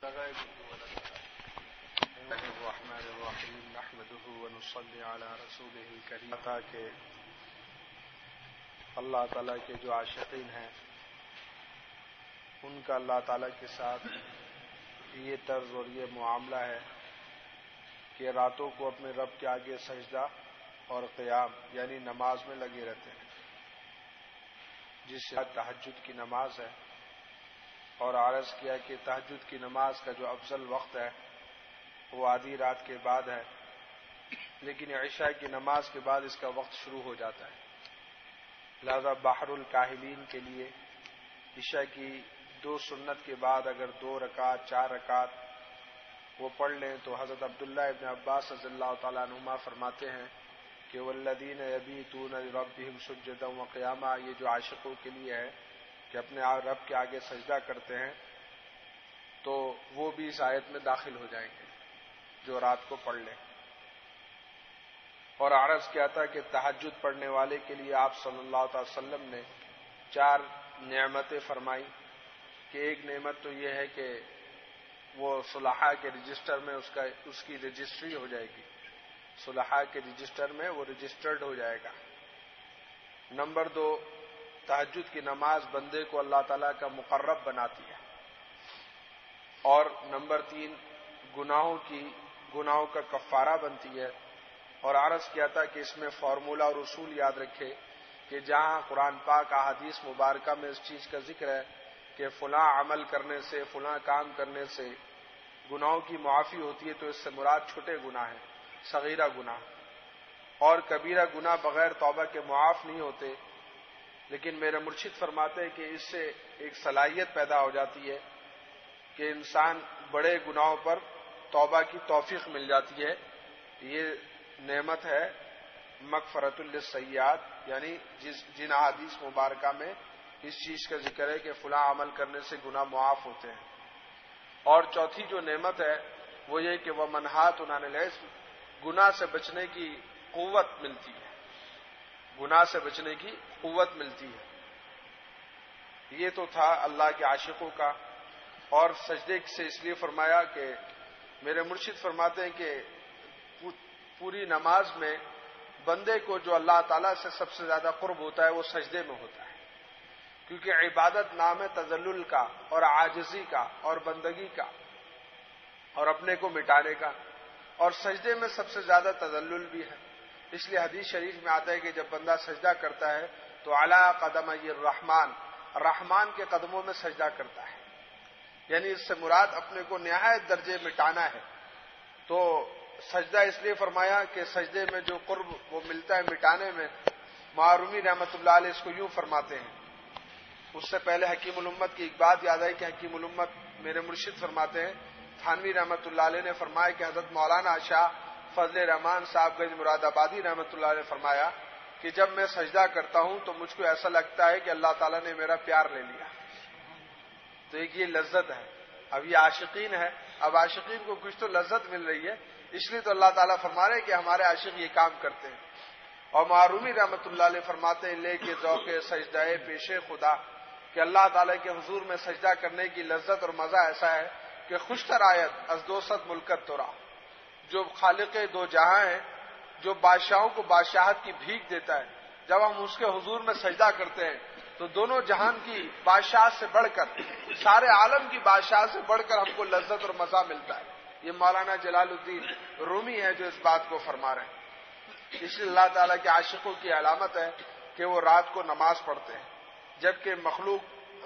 الرحمن الرحیم نحمده ونصلی علی رسوله الکریم. کہ اللہ تعالیٰ کے جو عاشقین ہیں ان کا اللہ تعالیٰ کے ساتھ یہ طرز اور یہ معاملہ ہے کہ راتوں کو اپنے رب کے آگے سجدہ اور قیام یعنی نماز میں لگے رہتے ہیں، جس سے تہجد کی نماز ہے. اور عرض کیا کہ تہجد کی نماز کا جو افضل وقت ہے وہ آدھی رات کے بعد ہے، لیکن عشاء کی نماز کے بعد اس کا وقت شروع ہو جاتا ہے. لہذا بحر الکاہلین کے لیے عشاء کی 2 سنت کے بعد اگر 2 رکعت 4 رکعت وہ پڑھ لیں تو حضرت عبداللہ ابن عباس رضی اللہ تعالیٰ عنہما فرماتے ہیں کہ والذین یبیتون لربہم سجدا وقیاما، یہ جو عاشقوں کے لیے ہے کہ اپنے رب کے آگے سجدہ کرتے ہیں تو وہ بھی اس آیت میں داخل ہو جائیں گے جو رات کو پڑھ لیں. اور عرض کیا تھا کہ تہجد پڑھنے والے کے لیے آپ صلی اللہ علیہ وسلم نے 4 نعمتیں فرمائی کہ ایک نعمت تو یہ ہے کہ وہ صلحاء کے رجسٹر میں اس کی رجسٹری ہو جائے گی، صلحاء کے رجسٹر میں وہ رجسٹرڈ ہو جائے گا. نمبر 2، تہجد کی نماز بندے کو اللہ تعالیٰ کا مقرب بناتی ہے. اور نمبر 3، گناہوں کا کفارہ بنتی ہے. اور عرض کیا تھا کہ اس میں فارمولہ اور اصول یاد رکھے کہ جہاں قرآن پاک احادیث مبارکہ میں اس چیز کا ذکر ہے کہ فلاں عمل کرنے سے فلاں کام کرنے سے گناہوں کی معافی ہوتی ہے تو اس سے مراد چھوٹے گناہ ہیں، صغیرہ گناہ. اور کبیرہ گناہ بغیر توبہ کے معاف نہیں ہوتے، لیکن میرے مرشد فرماتے ہیں کہ اس سے ایک صلاحیت پیدا ہو جاتی ہے کہ انسان بڑے گناہوں پر توبہ کی توفیق مل جاتی ہے. یہ نعمت ہے مغفرۃ للسیئات، یعنی جن احادیث مبارکہ میں اس چیز کا ذکر ہے کہ فلاں عمل کرنے سے گناہ معاف ہوتے ہیں. اور چوتھی جو نعمت ہے وہ یہ کہ وہ منہات عن الاسم، گناہ سے بچنے کی قوت ملتی ہے، گناہ سے بچنے کی قوت ملتی ہے. یہ تو تھا اللہ کے عاشقوں کا. اور سجدے سے اس لیے فرمایا کہ میرے مرشد فرماتے ہیں کہ پوری نماز میں بندے کو جو اللہ تعالیٰ سے سب سے زیادہ قرب ہوتا ہے وہ سجدے میں ہوتا ہے، کیونکہ عبادت نام ہے تذلل کا اور عاجزی کا اور بندگی کا اور اپنے کو مٹانے کا، اور سجدے میں سب سے زیادہ تذلل بھی ہے. اس لیے حدیث شریف میں آتا ہے کہ جب بندہ سجدہ کرتا ہے تو علی قدمی الرحمن، رحمان کے قدموں میں سجدہ کرتا ہے، یعنی اس سے مراد اپنے کو نہایت درجے مٹانا ہے. تو سجدہ اس لیے فرمایا کہ سجدے میں جو قرب وہ ملتا ہے مٹانے میں. معرومی رحمۃ اللہ علیہ اس کو یوں فرماتے ہیں. اس سے پہلے حکیم الامت کی ایک بات یاد آئی کہ حکیم الامت میرے مرشد فرماتے ہیں، تھانوی رحمۃ اللہ علیہ نے فرمایا کہ حضرت مولانا شاہ فضل رحمان صاحب گنج مراد آبادی رحمۃ اللہ علیہ نے فرمایا کہ جب میں سجدہ کرتا ہوں تو مجھ کو ایسا لگتا ہے کہ اللہ تعالیٰ نے میرا پیار لے لیا. تو ایک یہ لذت ہے. اب یہ عاشقین ہے، اب عاشقین کو کچھ تو لذت مل رہی ہے، اس لیے تو اللہ تعالیٰ فرما رہے ہیں کہ ہمارے عاشق یہ کام کرتے ہیں. اور معرومی رحمۃ اللہ علیہ فرماتے ہیں لے کے ذوق سجدہ پیش خدا کہ اللہ تعالیٰ کے حضور میں سجدہ کرنے کی لذت اور مزہ ایسا ہے کہ خوشتر آیت از 200 ملکت تورا، جو خالق 2 جہاں ہیں، جو بادشاہوں کو بادشاہت کی بھیک دیتا ہے، جب ہم اس کے حضور میں سجدہ کرتے ہیں تو دونوں جہان کی بادشاہ سے بڑھ کر، سارے عالم کی بادشاہ سے بڑھ کر ہم کو لذت اور مزہ ملتا ہے. یہ مولانا جلال الدین رومی ہے جو اس بات کو فرما رہے ہیں. اس لیے اللہ تعالیٰ کے عاشقوں کی علامت ہے کہ وہ رات کو نماز پڑھتے ہیں، جبکہ مخلوق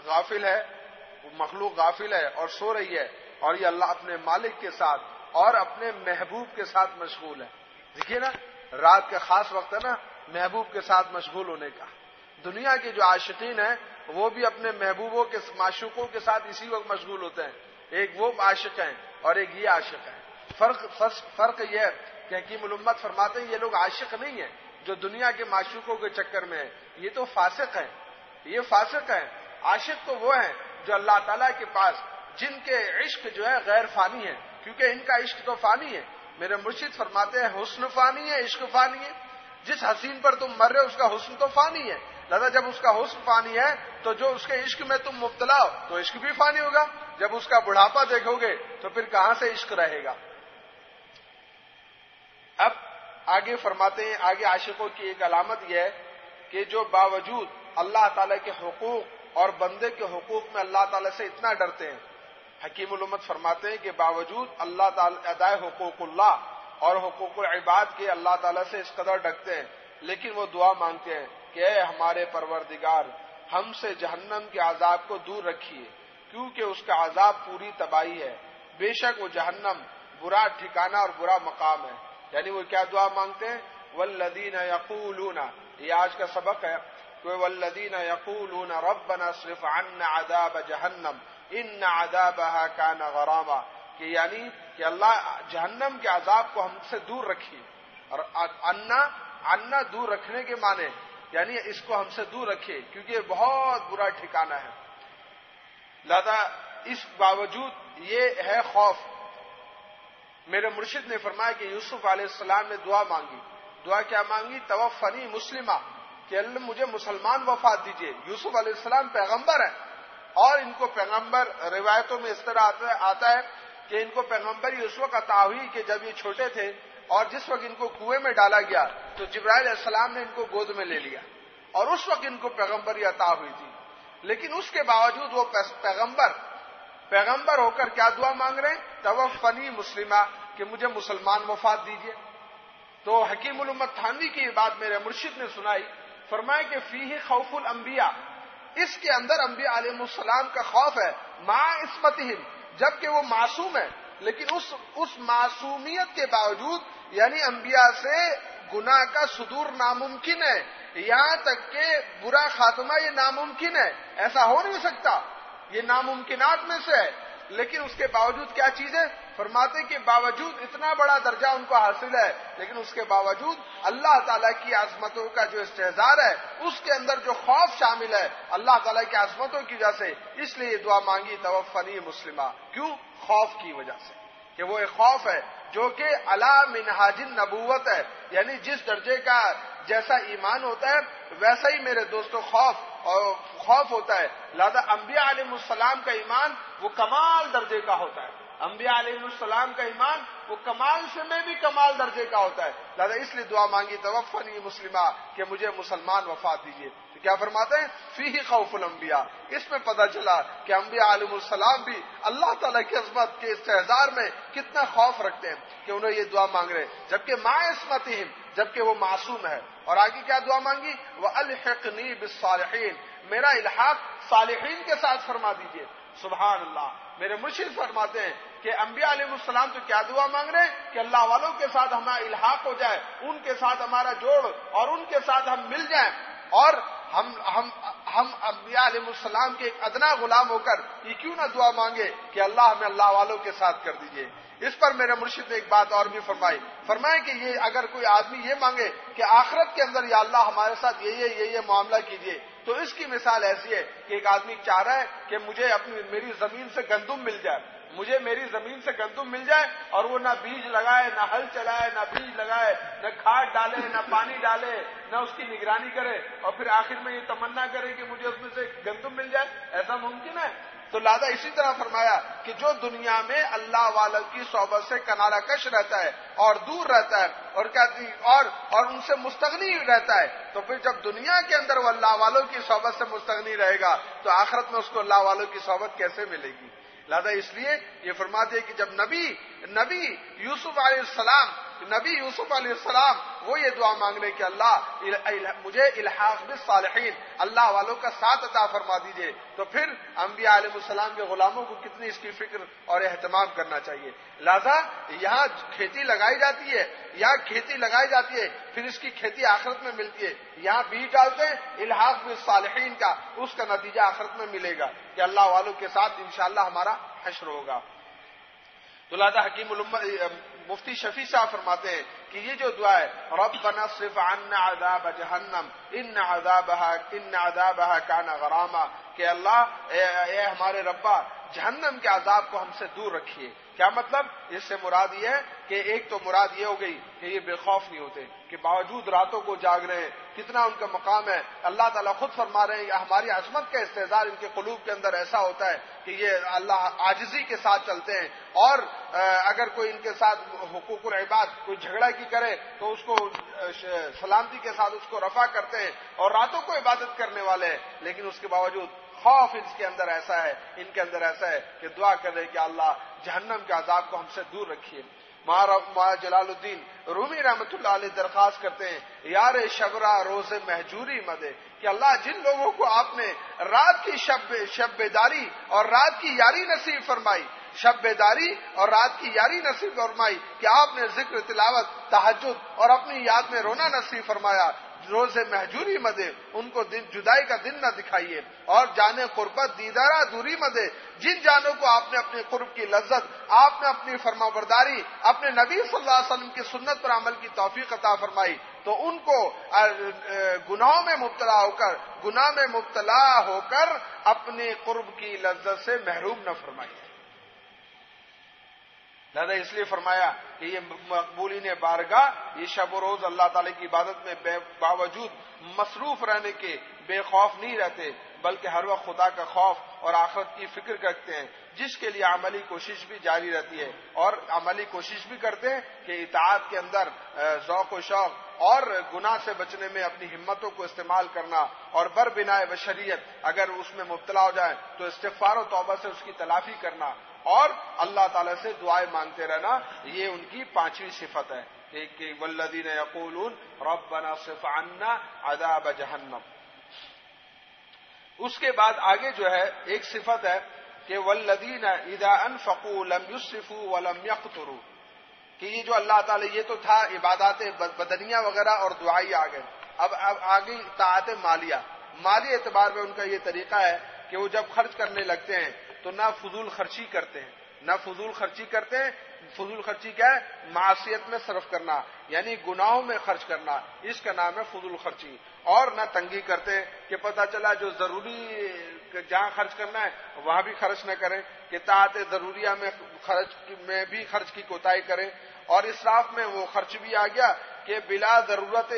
غافل ہے اور سو رہی ہے، اور یہ اللہ اپنے مالک کے ساتھ اور اپنے محبوب کے ساتھ مشغول ہے. دیکھیے نا، رات کا خاص وقت ہے نا محبوب کے ساتھ مشغول ہونے کا. دنیا کے جو عاشقین ہیں وہ بھی اپنے محبوبوں کے معشوقوں کے ساتھ اسی وقت مشغول ہوتے ہیں. ایک وہ عاشق ہیں اور ایک یہ عاشق ہیں. فرق یہ ہے کہ حکیم الامت فرماتے ہیں یہ لوگ عاشق نہیں ہیں جو دنیا کے معشوقوں کے چکر میں ہیں، یہ تو فاسق ہیں. یہ فاسق ہیں. عاشق تو وہ ہیں جو اللہ تعالیٰ کے پاس جن کے عشق جو ہے غیر فانی ہے، کیونکہ ان کا عشق تو فانی ہے. میرے مرشد فرماتے ہیں حسن فانی ہے، عشق فانی ہے. جس حسین پر تم مر رہے ہو اس کا حسن تو فانی ہے، لہذا جب اس کا حسن فانی ہے تو جو اس کے عشق میں تم مبتلا ہو تو عشق بھی فانی ہوگا. جب اس کا بڑھاپا دیکھو گے تو پھر کہاں سے عشق رہے گا. اب آگے فرماتے ہیں، آگے عاشقوں کی ایک علامت یہ ہے کہ جو باوجود اللہ تعالیٰ کے حقوق اور بندے کے حقوق میں اللہ تعالیٰ سے اتنا ڈرتے ہیں. حکیم الامت فرماتے ہیں کہ باوجود اللہ تعالیٰ ادائے حقوق اللہ اور حقوق العباد کے اللہ تعالیٰ سے اس قدر ڈرتے ہیں، لیکن وہ دعا مانگتے ہیں کہ اے ہمارے پروردگار، ہم سے جہنم کے عذاب کو دور رکھیے، کیونکہ اس کا عذاب پوری تباہی ہے. بے شک وہ جہنم برا ٹھکانہ اور برا مقام ہے. یعنی وہ کیا دعا مانگتے ہیں؟ والذین یقولون، یہ آج کا سبق ہے کہ والذین یقولون ربنا اصرف عنا عذاب جہنم ان عذابها کان غراما، کہ یعنی کہ اللہ جہنم کے عذاب کو ہم سے دور رکھیے. اور عنا دور رکھنے کے معنی یعنی اس کو ہم سے دور رکھیے کیونکہ یہ بہت برا ٹھکانہ ہے. لہذا اس باوجود یہ ہے خوف. میرے مرشد نے فرمایا کہ یوسف علیہ السلام نے دعا مانگی. دعا کیا مانگی؟ توفنی مسلمہ، کہ اللہ مجھے مسلمان وفات دیجیے. یوسف علیہ السلام پیغمبر ہیں اور ان کو پیغمبر روایتوں میں اس طرح آتا ہے کہ ان کو پیغمبری اس وقت عطا ہوئی کہ جب یہ چھوٹے تھے اور جس وقت ان کو کنویں میں ڈالا گیا تو جبرائیل علیہ السلام نے ان کو گود میں لے لیا اور اس وقت ان کو پیغمبری عطا ہوئی تھی. لیکن اس کے باوجود وہ پیغمبر ہو کر کیا دعا مانگ رہے ہیں؟ توفنی مسلمہ، کہ مجھے مسلمان وفات دیجیے. تو حکیم الامت تھانوی کی یہ بات میرے مرشد نے سنائی. فرمایا کہ فیہ خوف الانبیاء، اس کے اندر انبیاء علیہ السلام کا خوف ہے، مع عصمتہم، جبکہ وہ معصوم ہے، لیکن اس معصومیت کے باوجود یعنی انبیاء سے گناہ کا صدور ناممکن ہے، یہاں تک کہ برا خاتمہ یہ ناممکن ہے. ایسا ہو نہیں سکتا، یہ ناممکنات میں سے ہے. لیکن اس کے باوجود کیا چیز ہے؟ فرماتے کہ باوجود اتنا بڑا درجہ ان کو حاصل ہے، لیکن اس کے باوجود اللہ تعالیٰ کی عظمتوں کا جو استحضار ہے اس کے اندر جو خوف شامل ہے اللہ تعالیٰ کی عظمتوں کی وجہ سے، اس لیے یہ دعا مانگی توفنی مسلمہ. کیوں؟ خوف کی وجہ سے، کہ وہ ایک خوف ہے جو کہ علی منہاج النبوت ہے. یعنی جس درجے کا جیسا ایمان ہوتا ہے ویسا ہی میرے دوستو خوف ہوتا ہے. لہذا انبیاء علیہ السلام کا ایمان وہ کمال درجے کا ہوتا ہے. انبیاء علیہ السلام کا ایمان وہ کمال سے میں بھی کمال درجے کا ہوتا ہے. لہذا اس لیے دعا مانگی توفنی مسلمہ، کہ مجھے مسلمان وفات دیجیے. تو کیا فرماتے ہیں؟ فیہ خوف الانبیاء. اس میں پتہ چلا کہ انبیاء علیہ السلام بھی اللہ تعالیٰ کی عظمت کے استحضار میں کتنا خوف رکھتے ہیں کہ انہوں یہ دعا مانگ رہے ہیں، جبکہ مع عصمتہم، جبکہ وہ معصوم ہے. اور آگے کیا دعا مانگی؟ وَأَلْحِقْنِي بِالصَّالِحِينَ، میرا الحاق صالحین کے ساتھ فرما دیجیے. سبحان اللہ. میرے مرشد فرماتے ہیں کہ انبیاء علیہ السلام تو کیا دعا مانگ رہے ہیں کہ اللہ والوں کے ساتھ ہمارا الحاق ہو جائے، ان کے ساتھ ہمارا جوڑ اور ان کے ساتھ ہم مل جائیں، اور ہم انبیاء علیہ السلام کے ایک ادنا غلام ہو کر یہ کیوں نہ دعا مانگے کہ اللہ ہمیں اللہ والوں کے ساتھ کر دیجیے. اس پر میرے مرشد نے ایک بات اور بھی فرمائی کہ یہ اگر کوئی آدمی یہ مانگے کہ آخرت کے اندر یا اللہ ہمارے ساتھ یہ معاملہ کیجیے، تو اس کی مثال ایسی ہے کہ ایک آدمی چاہ رہا ہے کہ مجھے میری زمین سے گندم مل جائے، مجھے میری زمین سے گندم مل جائے، اور وہ نہ بیج لگائے، نہ ہل چلائے، نہ بیج لگائے، نہ کھاد ڈالے، نہ پانی ڈالے، نہ اس کی نگرانی کرے، اور پھر آخر میں یہ تمنا کرے کہ مجھے اس میں سے گندم مل جائے. ایسا ممکن ہے؟ تو لہذا اسی طرح فرمایا کہ جو دنیا میں اللہ والوں کی صحبت سے کنارہ کش رہتا ہے اور دور رہتا ہے اور ان سے مستغنی رہتا ہے، تو پھر جب دنیا کے اندر وہ اللہ والوں کی صحبت سے مستغنی رہے گا تو آخرت میں اس کو اللہ والوں کی صحبت کیسے ملے گی؟ لہذا اس لیے یہ فرماتے ہیں کہ جب نبی یوسف علیہ السلام وہ یہ دعا مانگ لیں کہ اللہ مجھے الحاق بالصالحین، اللہ والوں کا ساتھ عطا فرما دیجئے، تو پھر انبیاء علیہ السلام کے غلاموں کو کتنی اس کی فکر اور اہتمام کرنا چاہیے. لہذا یہاں کھیتی لگائی جاتی ہے، پھر اس کی کھیتی آخرت میں ملتی ہے. یہاں بیج ڈالتے ہیں الحاق بالصالحین کا، اس کا نتیجہ آخرت میں ملے گا کہ اللہ والوں کے ساتھ انشاءاللہ ہمارا حشر ہوگا. تو لہذا حکیم مفتی شفیع صاحب فرماتے ہیں کہ یہ جو دعا ہے ربنا اصرف عنا عذاب جہنم ان عذابها کان غراما، کہ اللہ اے ہمارے ربا جہنم کے عذاب کو ہم سے دور رکھیے۔ کیا مطلب؟ اس سے مراد یہ ہے کہ ایک تو مراد یہ ہو گئی کہ یہ بے خوف نہیں ہوتے، کہ باوجود راتوں کو جاگ رہے ہیں، کتنا ان کا مقام ہے۔ اللہ تعالیٰ خود فرما رہے ہیں ہماری عظمت کا استحضار ان کے قلوب کے اندر ایسا ہوتا ہے کہ یہ اللہ عاجزی کے ساتھ چلتے ہیں، اور اگر کوئی ان کے ساتھ حقوق العباد کوئی جھگڑا کی کرے تو اس کو سلامتی کے ساتھ اس کو رفع کرتے ہیں، اور راتوں کو عبادت کرنے والے ہیں، لیکن اس کے باوجود خوف ان کے اندر ایسا ہے، ان کے اندر ایسا ہے کہ دعا کر رہے کہ اللہ جہنم کے عذاب کو ہم سے دور رکھیے۔ مولانا جلال الدین رومی رحمۃ اللہ علیہ درخواست کرتے ہیں یار شبرا روز مہجوری مدے، کہ اللہ جن لوگوں کو آپ نے رات کی شب بیداری اور رات کی یاری نصیب فرمائی، شب بیداری اور رات کی یاری نصیب فرمائی، کہ آپ نے ذکر تلاوت تہجد اور اپنی یاد میں رونا نصیب فرمایا، روز مہجوری مدے ان کو جدائی کا دن نہ دکھائیے، اور جانے قربت دیدارہ دوری مدے، جن جانوں کو آپ نے اپنے قرب کی لذت، آپ نے اپنی فرما برداری، اپنے نبی صلی اللہ علیہ وسلم کی سنت پر عمل کی توفیق عطا فرمائی، تو ان کو گناہوں میں مبتلا ہو کر اپنے قرب کی لذت سے محروم نہ فرمائیے۔ لہذا اس لیے فرمایا کہ یہ مقبولین بارگاہ یہ شب و روز اللہ تعالی کی عبادت میں باوجود مصروف رہنے کے بے خوف نہیں رہتے، بلکہ ہر وقت خدا کا خوف اور آخرت کی فکر کرتے ہیں، جس کے لیے عملی کوشش بھی جاری رہتی ہے، اور عملی کوشش بھی کرتے ہیں کہ اطاعت کے اندر ذوق و شوق اور گناہ سے بچنے میں اپنی ہمتوں کو استعمال کرنا، اور بر بنائے بشریت اگر اس میں مبتلا ہو جائے تو استغفار و توبہ سے اس کی تلافی کرنا، اور اللہ تعالی سے دعائیں مانگتے رہنا، یہ ان کی پانچویں صفت ہے کہ والذین یقولون ربنا اصرف عنا عذاب جہنم۔ اس کے بعد آگے جو ہے ایک صفت ہے کہ والذین اذا انفقوا لم یسرفوا ولم یقتروا، کہ یہ جو اللہ تعالی، یہ تو تھا عبادات بدنیہ وغیرہ اور دعائی آگے، اب آگے طاعت مالی اعتبار میں ان کا یہ طریقہ ہے کہ وہ جب خرچ کرنے لگتے ہیں تو نہ فضول خرچی کرتے ہیں، فضول خرچی کیا ہے؟ معصیت میں صرف کرنا، یعنی گناہوں میں خرچ کرنا، اس کا نام ہے فضول خرچی، اور نہ تنگی کرتے ہیں کہ پتہ چلا جو ضروری جہاں خرچ کرنا ہے وہاں بھی خرچ نہ کریں، کہ طاعت ضروریہ میں بھی خرچ کی کوتاہی کریں، اور اسراف میں وہ خرچ بھی آ گیا کہ بلا ضرورت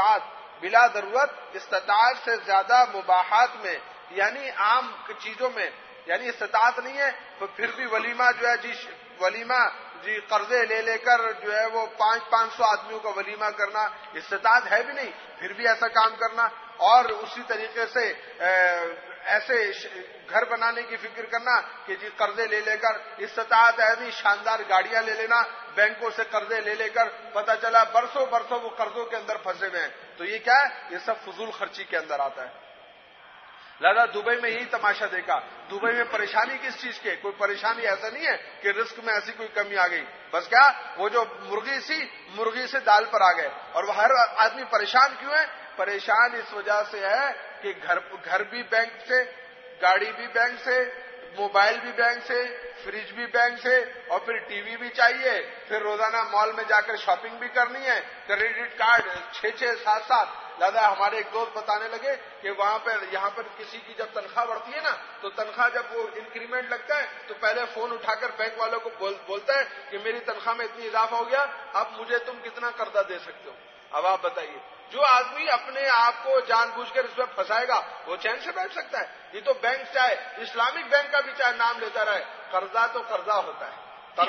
استطاعت سے زیادہ مباحات میں، یعنی عام چیزوں میں، یعنی استطاعت نہیں ہے تو پھر بھی ولیمہ جو ہے جی قرضے لے کر جو ہے وہ 500 آدمیوں کا ولیمہ کرنا، استطاعت ہے بھی نہیں پھر بھی ایسا کام کرنا، اور اسی طریقے سے ایسے گھر بنانے کی فکر کرنا کہ جی قرضے لے کر، استطاعت ہے نہیں شاندار گاڑیاں لے لینا، بینکوں سے قرضے لے کر پتہ چلا برسوں وہ قرضوں کے اندر پھنسے ہوئے ہیں، تو یہ کیا ہے؟ یہ سب فضول خرچی کے اندر آتا ہے۔ لہذا دبئی میں یہی تماشا دیکھا، دبئی میں پریشانی کس چیز کے؟ کوئی پریشانی ایسا نہیں ہے کہ رزق میں ایسی کوئی کمی آ گئی، بس کیا وہ جو مرغی سے دال پر آ گئے، اور وہ ہر آدمی پریشان کیوں ہے؟ پریشان اس وجہ سے ہے کہ گھر بھی بینک سے، گاڑی بھی بینک سے، موبائل بھی بینک سے، فریج بھی بینک سے، اور پھر ٹی وی بھی چاہیے، پھر روزانہ مال میں جا کر شاپنگ بھی کرنی ہے، کریڈٹ کارڈ 6-7 لہذا ہمارے ایک دوست بتانے لگے کہ یہاں پر کسی کی جب تنخواہ بڑھتی ہے نا تو تنخواہ جب وہ انکریمنٹ لگتا ہے تو پہلے فون اٹھا کر بینک والوں کو بولتا ہے کہ میری تنخواہ میں اتنی اضافہ ہو گیا، اب مجھے تم کتنا قرضہ دے سکتے ہو۔ اب آپ بتائیے، جو آدمی اپنے آپ کو جان بوجھ کر اس میں پھنسائے گا وہ چین سے بیٹھ سکتا ہے؟ یہ تو بینک چاہے اسلامک بینک کا بھی چاہے نام لیتا رہے، قرضہ تو قرضہ ہوتا ہے،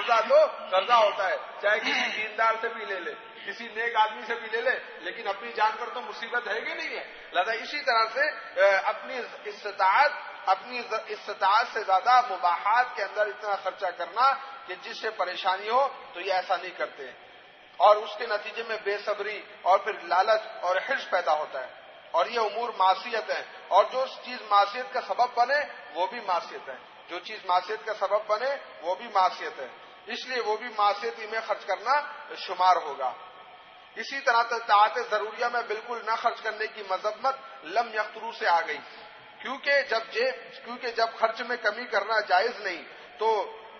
چاہے کسی دیندار سے بھی لے لے، کسی نیک آدمی سے بھی لے لے، لیکن اپنی جان پر تو مصیبت ہے کہ نہیں ہے۔ لہذا اسی طرح سے اپنی استطاعت سے زیادہ مباحات کے اندر اتنا خرچہ کرنا کہ جس سے پریشانی ہو تو یہ ایسا نہیں کرتے، اور اس کے نتیجے میں بے صبری اور پھر لالچ اور حرص پیدا ہوتا ہے، اور یہ امور معصیت ہے، اور جو چیز معصیت کا سبب بنے وہ بھی معصیت ہے، جو چیز معصیت کا سبب بنے وہ بھی معصیت ہے، اس لیے وہ بھی معصیت ہی میں خرچ کرنا شمار ہوگا۔ اسی طرح طاعت ضروریہ میں بالکل نہ خرچ کرنے کی مذمت لم یقترو سے آ گئی، کیونکہ جب خرچ میں کمی کرنا جائز نہیں تو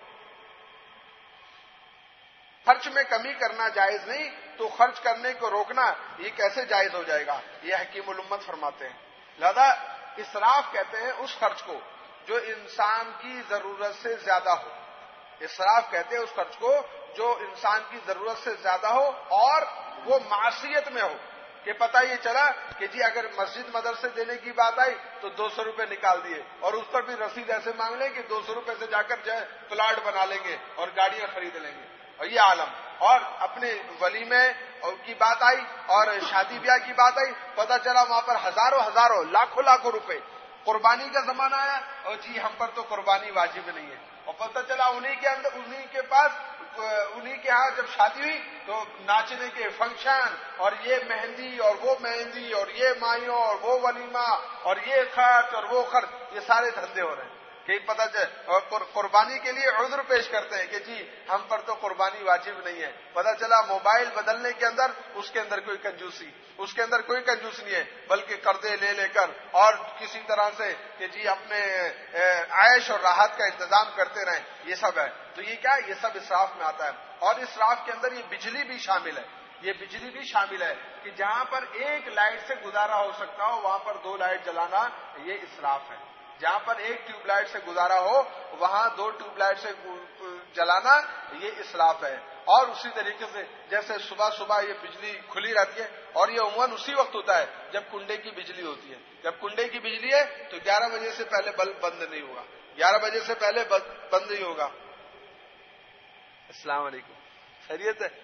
خرچ کرنے کو روکنا یہ کیسے جائز ہو جائے گا؟ یہ حکیم الامت فرماتے ہیں۔ لہذا اسراف کہتے ہیں اس خرچ کو جو انسان کی ضرورت سے زیادہ ہو. اسراف کہتے ہیں اس خرچ کو جو انسان کی ضرورت سے زیادہ ہو اور وہ معصیت میں ہو, کہ پتہ یہ چلا کہ جی اگر مسجد مدرسے دینے کی بات آئی تو 200 روپے نکال دیے اور اس پر بھی رسید ایسے مانگ لیں کہ 200 روپے سے جا کر پلاٹ بنا لیں گے اور گاڑیاں خرید لیں گے, اور یہ عالم. اور اپنے ولیمے کی بات آئی اور شادی بیاہ کی بات آئی, پتہ چلا وہاں پر ہزاروں لاکھوں روپے. قربانی کا زمانہ آیا اور جی ہم پر تو قربانی واجب نہیں ہے, اور پتہ چلا انہی کے پاس انہی کے ہاں جب شادی ہوئی تو ناچنے کے فنکشن اور یہ مہندی اور وہ مہندی اور یہ مائیوں اور وہ ولیمہ اور یہ خرچ اور وہ خرچ, یہ سارے دھندے ہو رہے ہیں. کہ پتہ چلا قربانی کے لیے عذر پیش کرتے ہیں کہ جی ہم پر تو قربانی واجب نہیں ہے. پتہ چلا موبائل بدلنے کے اندر اس کے اندر کوئی کنجوسی نہیں ہے, بلکہ قرضے لے کر اور کسی طرح سے کہ جی اپنے عیش اور راحت کا انتظام کرتے رہیں, یہ سب ہے. تو یہ کیا ہے, یہ سب اسراف میں آتا ہے. اور اسراف کے اندر یہ بجلی بھی شامل ہے کہ جہاں پر ایک لائٹ سے گزارا ہو سکتا ہو وہاں پر 2 لائٹ جلانا, یہ اسراف ہے. جہاں پر ایک ٹیوب لائٹ سے گزارا ہو وہاں 2 ٹیوب لائٹ سے جلانا, یہ اسراف ہے. اور اسی طریقے سے جیسے صبح یہ بجلی کھلی رہتی ہے اور یہ عموماً اسی وقت ہوتا ہے جب کنڈے کی بجلی ہوتی ہے. جب کنڈے کی بجلی ہے تو 11 بجے سے پہلے بلب بند نہیں ہوگا, 11 بجے سے پہلے بند نہیں ہوگا. السلام علیکم, خیریت ہے.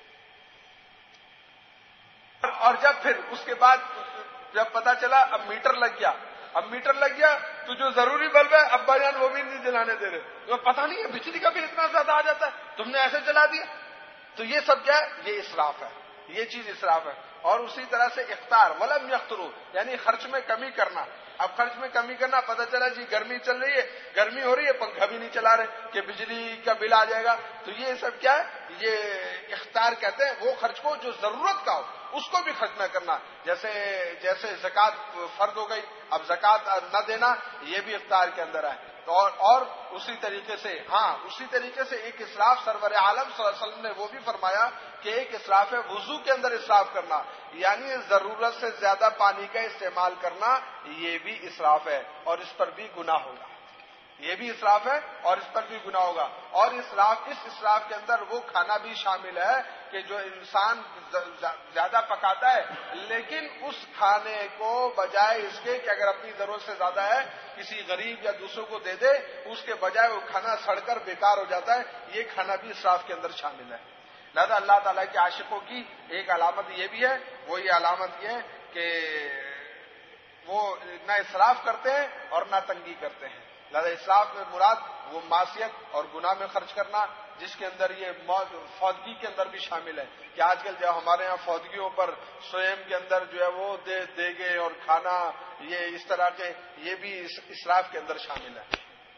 اور جب پھر اس کے بعد جب پتا چلا اب میٹر لگ گیا تو جو ضروری بلب ہے ابا جان وہ بھی نہیں جلانے دے رہے, تو پتہ نہیں ہے بجلی کا بھی اتنا زیادہ آ جاتا ہے, تم نے ایسے جلا دیا. تو یہ سب کیا ہے, یہ اسراف ہے, یہ چیز اسراف ہے. اور اسی طرح سے اختار ولم یخترو, یعنی خرچ میں کمی کرنا. اب خرچ میں کمی کرنا, پتہ چلا جی گرمی چل رہی ہے, گرمی ہو رہی ہے, پنکھا بھی نہیں چلا رہے کہ بجلی کا بل آ جائے گا. تو یہ سب کیا ہے, یہ اختیار کہتے ہیں وہ خرچ کو جو ضرورت کا ہو اس کو بھی خرچ نہ کرنا. جیسے زکوٰۃ فرض ہو گئی, اب زکوٰۃ نہ دینا یہ بھی اختیار کے اندر ہے. اور اسی طریقے سے ایک اسراف سرور عالم صلی اللہ علیہ وسلم نے وہ بھی فرمایا کہ ایک اسراف ہے وضو کے اندر اسراف کرنا, یعنی ضرورت سے زیادہ پانی کا استعمال کرنا, یہ بھی اسراف ہے اور اس پر بھی گناہ ہوگا. یہ بھی اسراف ہے اور اس پر بھی گناہ ہوگا. اور اس اسراف کے اندر وہ کھانا بھی شامل ہے کہ جو انسان زیادہ پکاتا ہے لیکن اس کھانے کو بجائے اس کے کہ اگر اپنی ضرورت سے زیادہ ہے کسی غریب یا دوسروں کو دے دے, اس کے بجائے وہ کھانا سڑ کر بیکار ہو جاتا ہے, یہ کھانا بھی اسراف کے اندر شامل ہے. لہذا اللہ تعالیٰ کے عاشقوں کی ایک علامت یہ بھی ہے, وہ یہ علامت یہ ہے کہ وہ نہ اسراف کرتے ہیں اور نہ تنگی کرتے ہیں. لہذا اسراف میں مراد وہ معصیت اور گناہ میں خرچ کرنا جس کے اندر یہ فوتگی کے اندر بھی شامل ہے کہ آج کل جو ہمارے ہاں فوتگیوں پر سوئم کے اندر جو ہے وہ دیگے اور کھانا, یہ اس طرح کے یہ بھی اسراف کے اندر شامل ہے.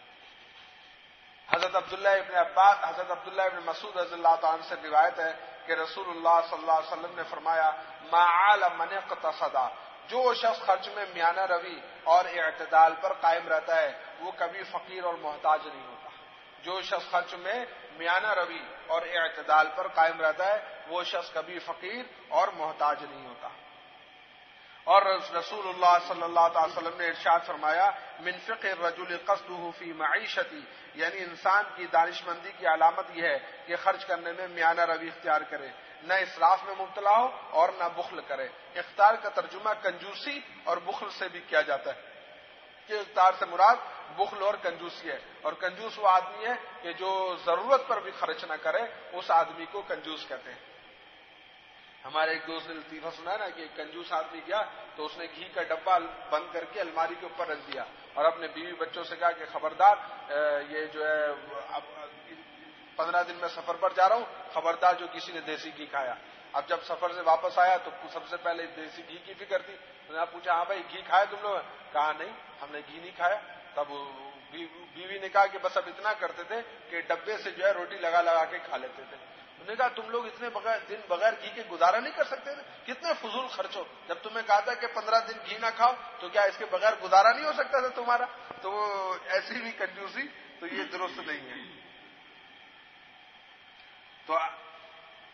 حضرت عبداللہ ابن مسعود رضی اللہ تعالیٰ عنہ سے روایت ہے کہ رسول اللہ صلی اللہ علیہ وسلم نے فرمایا ما عال من اقتصد, جو شخص خرچ میں میانہ روی اور اعتدال پر قائم رہتا ہے وہ کبھی فقیر اور محتاج نہیں ہوتا. جو شخص خرچ میں میانہ روی اور اعتدال پر قائم رہتا ہے وہ شخص کبھی فقیر اور محتاج نہیں ہوتا. اور رسول اللہ صلی اللہ تعالی وسلم نے ارشاد فرمایا من فقہ الرجل قصده فی معیشتی, یعنی انسان کی دانشمندی کی علامت یہ ہے کہ خرچ کرنے میں میانہ روی اختیار کرے, نہ اسراف میں مبتلا ہو اور نہ بخل کرے. اختیار کا ترجمہ کنجوسی اور بخل سے بھی کیا جاتا ہے کہ اختیار سے مراد بخل اور کنجوسی ہے, اور کنجوس وہ آدمی ہے کہ جو ضرورت پر بھی خرچ نہ کرے, اس آدمی کو کنجوس کہتے ہیں. ہمارے ایک دوست نے لطیفہ سنا ہے نا کہ ایک کنجوس آدمی گیا تو اس نے گھی کا ڈبہ بند کر کے الماری کے اوپر رکھ دیا اور اپنے بیوی بچوں سے کہا کہ خبردار یہ جو ہے اب 15 دن میں سفر پر جا رہا ہوں, خبردار جو کسی نے دیسی گھی کھایا. اب جب سفر سے واپس آیا تو سب سے پہلے دیسی گھی کی فکر تھی. انہوں نے پوچھا ہاں بھائی گھی کھایا تم لوگ؟ کہا نہیں ہم نے گھی نہیں کھایا. تب بیوی نے کہا کہ بس اب اتنا کرتے تھے کہ ڈبے سے جو ہے روٹی لگا کے کھا لیتے تھے. انہوں نے کہا تم لوگ اتنے دن بغیر گھی کے گزارا نہیں کر سکتے تھے, کتنے فضول خرچ ہو. جب تمہیں کہا تھا کہ 15 دن گھی نہ کھاؤ تو کیا اس کے بغیر گزارا نہیں ہو سکتا تھا تمہارا؟ تو وہ ایسی بھی کنجوسی تو یہ درست نہیں ہے.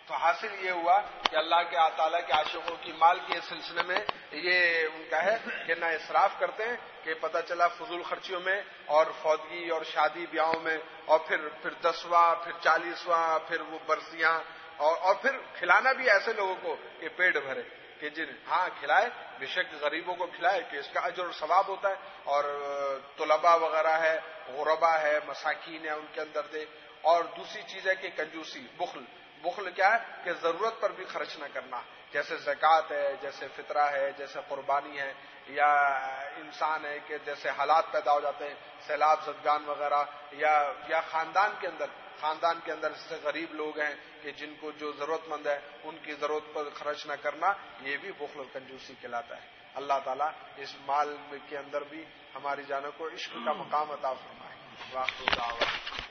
تو حاصل یہ ہوا کہ اللہ کے تعالیٰ کے عاشقوں کی مال کے سلسلے میں یہ ان کا ہے کہ نہ اسراف کرتے ہیں کہ پتہ چلا فضول خرچیوں میں اور فوتگی اور شادی بیاہوں میں اور پھر 10واں پھر 40واں پھر وہ برسیاں اور پھر کھلانا بھی ایسے لوگوں کو کہ پیٹ بھرے کہ ہاں کھلائے بے شک غریبوں کو کھلائے کہ اس کا اجر اور ثواب ہوتا ہے اور طلباء وغیرہ ہے غربا ہے مساکین ہے ان کے اندر دے. اور دوسری چیز ہے کہ کنجوسی بخل کیا ہے کہ ضرورت پر بھی خرچ نہ کرنا جیسے زکوٰۃ ہے جیسے فطرہ ہے جیسے قربانی ہے یا انسان ہے کہ جیسے حالات پیدا ہو جاتے ہیں سیلاب زدگان وغیرہ یا خاندان کے اندر جیسے غریب لوگ ہیں کہ جن کو جو ضرورت مند ہے ان کی ضرورت پر خرچ نہ کرنا یہ بھی بخل اور کنجوسی کہلاتا ہے. اللہ تعالیٰ اس مال کے اندر بھی ہماری جانوں کو عشق کا مقام عطا فرمائے. واقعی